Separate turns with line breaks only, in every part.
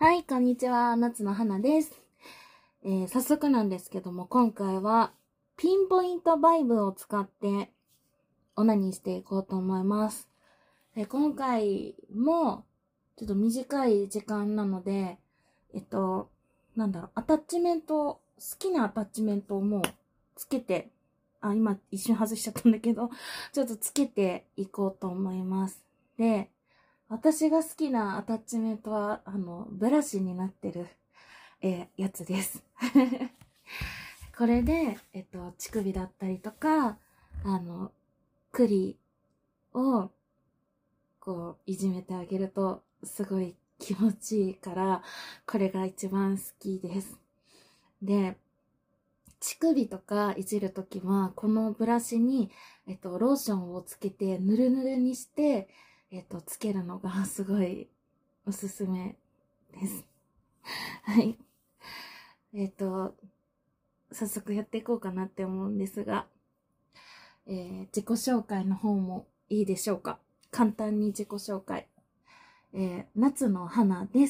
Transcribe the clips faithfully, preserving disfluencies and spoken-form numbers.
はい、こんにちは。夏の花です。えー、早速なんですけども、今回はピンポイントバイブを使ってオナニーしていこうと思います。で今回もちょっと短い時間なので、えっと、なんだろう、アタッチメント、好きなアタッチメントをもうつけて、あ、今一瞬外しちゃったんだけど、ちょっとつけていこうと思います。で、私が好きなアタッチメントは、あの、ブラシになってる、えーやつです。これで、えっと、乳首だったりとか、あの、栗を、こう、いじめてあげると、すごい気持ちいいから、これが一番好きです。で、乳首とかいじるときは、このブラシに、えっと、ローションをつけて、ぬるぬるにして、えっと、つけるのがすごいおすすめです。はい。えっと、早速やっていこうかなって思うんですが、えー、自己紹介の方もいいでしょうか。簡単に自己紹介。えー、夏の花です。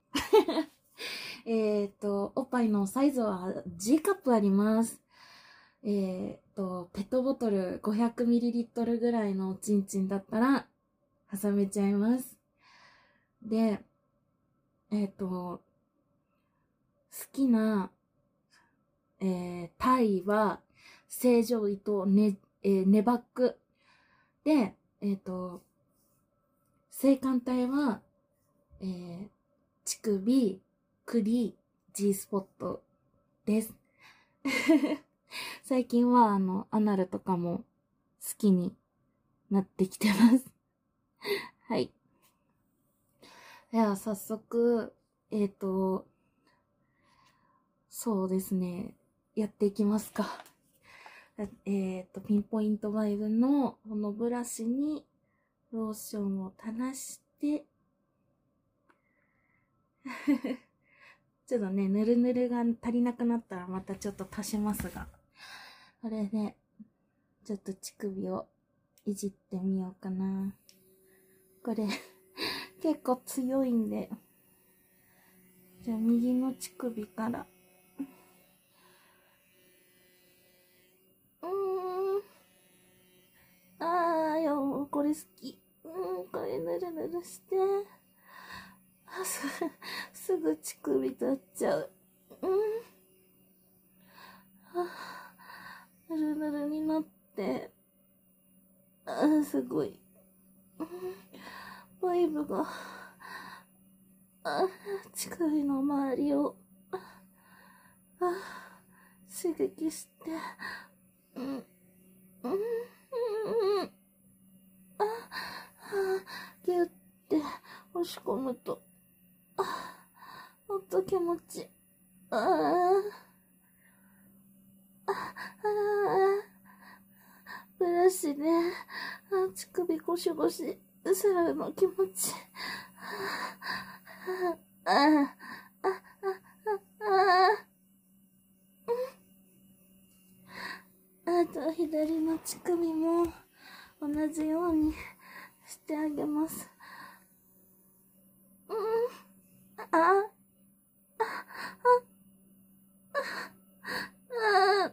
えっと、おっぱいのサイズは G カップあります。えっと、ペットボトル ごひゃくミリリットル ぐらいのおちんちんだったら、挟めちゃいます。で、えっと、好きな、えー、タイは、正常位とね、えー、ネバック。で、えっと、性感帯は、えー、乳首、栗、G スポットです。最近は、あの、アナルとかも好きになってきてます。はい。では、早速、えっと、そうですね。やっていきますか。えっと、ピンポイントバイブのこのブラシにローションを垂らして、ちょっとね、ぬるぬるが足りなくなったらまたちょっと足しますが、これで、ちょっと乳首をいじってみようかな。これ、結構強いんで、じゃあ右の乳首から、うーん、あーよ、これ好き。うん、これぬるぬるして、あす、すぐ乳首立っちゃう。うん、あ、ぬるぬるになって、あーすごい。うん、バイブが、あ、乳首の周りを、あ、刺激して、うん、うん、うん、あ、あ、ギュって押し込むと、あ、ほんと気持ちいい。ああ、ああ、ブラシで、あ、乳首ゴシゴシするの気持ちいい。ああ、ああ、ああ、あと左の乳首も同じようにしてあげます。うん、あ、あ、あ、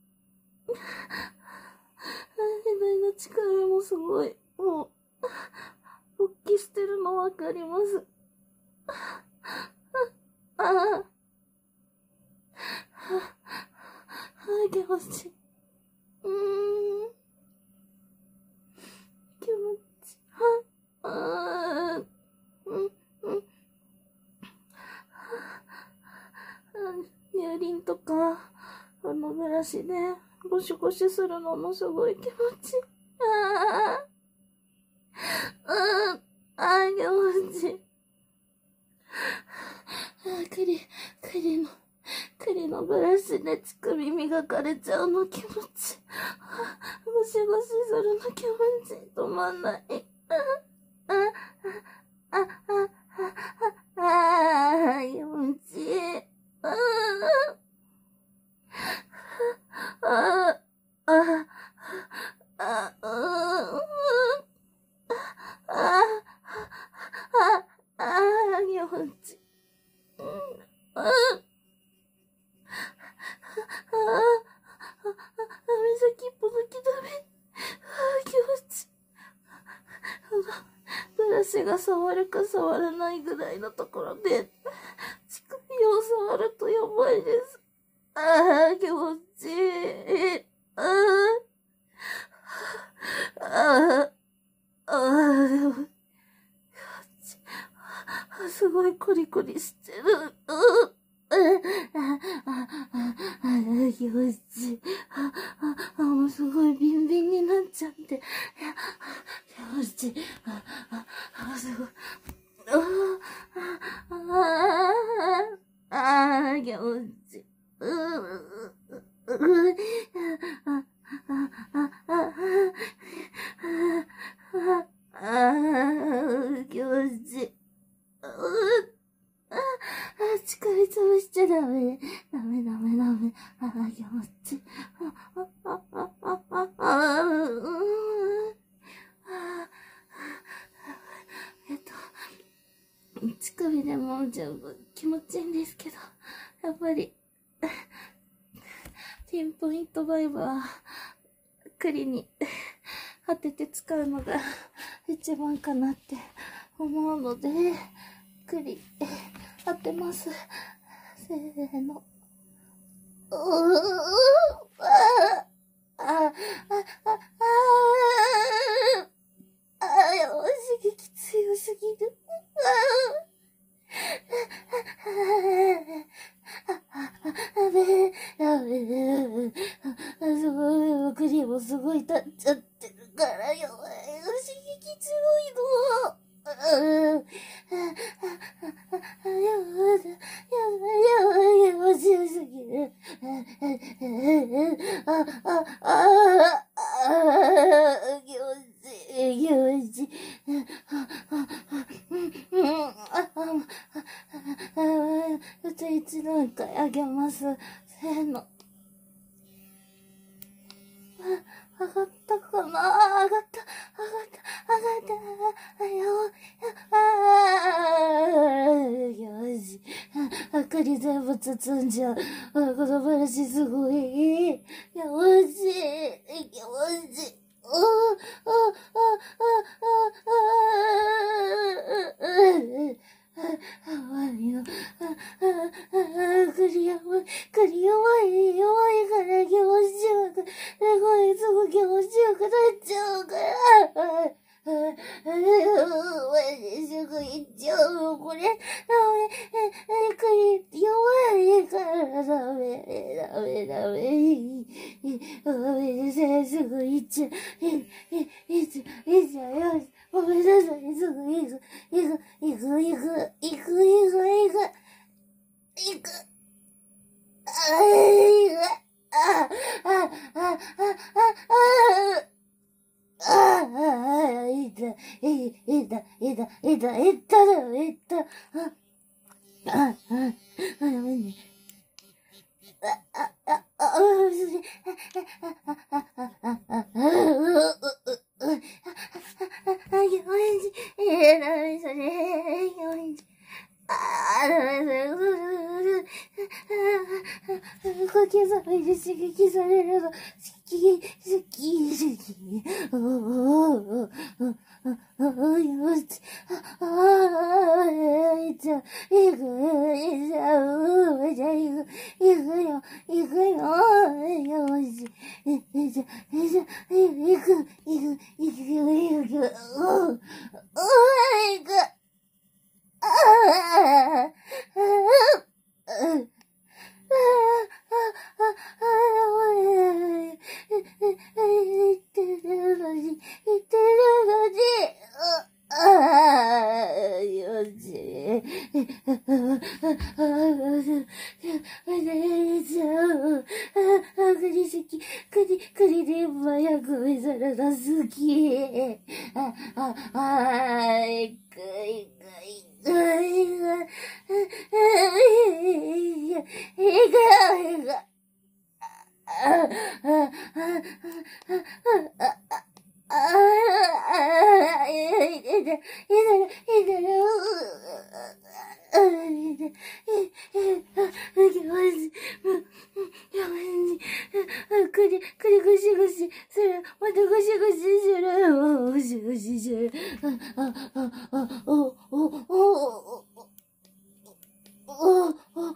左の乳首もすごい、もう、勃起してるのわかります。ああ、吐いてほしい。うーん、気持ち、は、あー、うん、うん、乳輪とか、あのブラシでゴシゴシするのもすごい気持ちいい。ああ、うん、あー、気持ちいい。あー、栗、栗の、栗のブラシで乳首磨かれちゃうの気持ちいい。ゴシゴシするの気持ちいい。止まんない。ああ、あ、あ、あ、あ、あ、気持ちいい。ああ、あ、あ、あ、あ、あ、あ、あ、気持ちいい。 ああ、目先っぽだけダメ。ああ、気持ちいい。あの、ブラシが触るか触らないぐらいのところで、乳首を触るとやばいです。ああ、気持ちいい。ああ、ああ、ああ、でも、すごいコリコリしてる。ああ、ああ、あ、気持ちいい。ああ、もうすごいビンビンになっちゃって。気持ちいい。ああ、あ、すごい。ああ、ああ、気持ちいい。ううううああ、ああ、ああ、気持ちいい。ああ、力潰しちゃダメ。ダメダメダメ。ああ、気持ちいい。ああ、ああ、ああ、ああ、うん。えっと、乳首でも十分気持ちいいんですけど、やっぱり、ピンポイントバイブは、栗に当てて使うのが一番かなって思うので、栗当てます。せーの。うーああ、あ、あ、あ、あ、あ、やばい、刺激強すぎる。あべ、やべ、すごい、クリームすごい立っちゃってるから、やばい、刺激強いの。ああ、やばい、やばい、やばい、やばい、強すぎる。あ、あ、あ、あ、あ、気持ちいい、気持ちいい。うち一段階上げます。せーの。上がったかな、上がった、上がった、上がった、よ、あー、よし。明かり全部包んじゃう。この話すごい。よし、よし。ああ、ああ、ああ、ああ、ああ、よ。ああ、クリアも、クリア弱い、弱いから気持ちよく、すごい、すごい気持ちよくなっちゃうから。ああ、ああ、マジすぐ行っちゃうの、これ。ダメ、え、クリ、弱いからダメ、ダメ、ダメ。ごめんなさい、すぐ行っちゃう。え、え、行っちゃう、行っちゃうよ。ごめんなさい、すぐ行く、行く、行く、行く、行く、行く、行く、行く。ああ、ああ、ああ、ああ、ああ、いた、いた、いた、いた、いた、いただ、いた。ああ、ああ、あやめね。あ、あ、あ、あ、あ、すげ、あ、あ、あ、あ、あ、あ、あ、う、う、う、う、あ、あ、よし、え、なにそれ、よし。ああ、小刻みで刺激されるの。好き、好き、好き。おーおーおーおーよし。ああ、いっちゃう。いく、いっちゃう。じゃあ、いく、いくよ、いくよ。よし。いっちゃう、いっちゃう、いく、いく、いくよ、いくよ。おー、おー、いく。ああ、言ってるのに、言ってるのに、ああ、よし。ああ、栗好き、栗、栗で今やくめさらが好き。あ、あ、あ、いく、いく、いく、いく、いく、いく、ああ、ああ、ああ、ああ、いてる、いてる、いてる、いてる、 くり、くりぐしぐしする。またぐしぐしする。ぐしぐしする。あ、あ、あ、あ、お、お、お、お、お、お、お、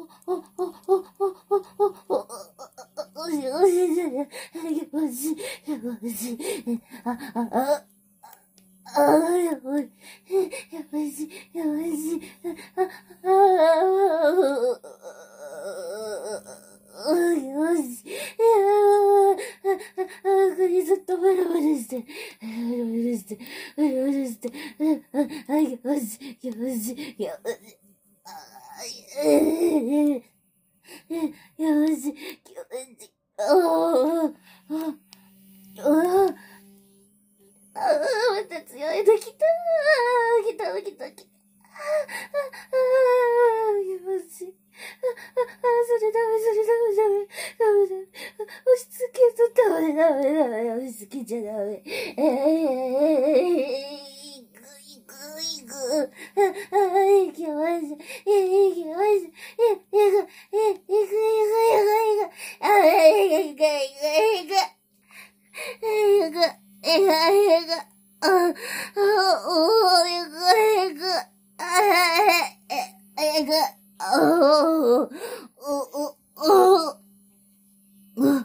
ずっとブルブルして、ブルブルして、ブルブルして、よし、よし、よし。よし、よし、おー、あ、あ、あ、また強いの来たー、来た、来た、来た。よし。あ、あ、それダメ、それダメ、ダメ、ダメ、ダメ。押し付けとダメ、ダメ、ダメ、押し付けちゃダメ。えー、いく、いく、いく。あ、あ、いきました。いきました。いく、いく、いく、いく、いく、いく。あ、いく、いく、いく、いく。いく、いく、いく、いく。あ、あ、おー、いく、いく。あ、え、いく。おー、お、お、お、う、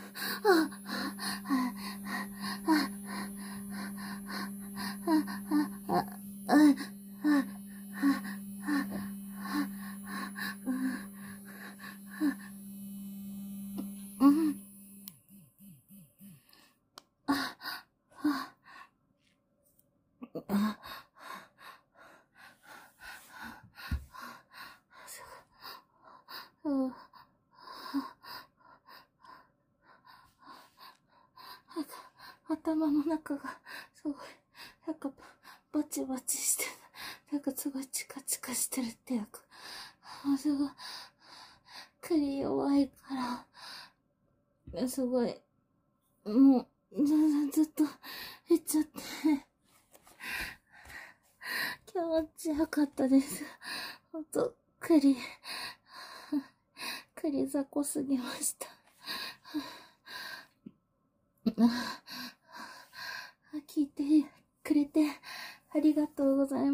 うん。頭の中がすごいなんかバチバチしてなんかすごいチカチカしてるっていうか、すごい栗弱いからすごいもうずっと言っちゃって気持ちよかったです。ほんと栗栗雑魚すぎました。聞いてくれてありがとうございます。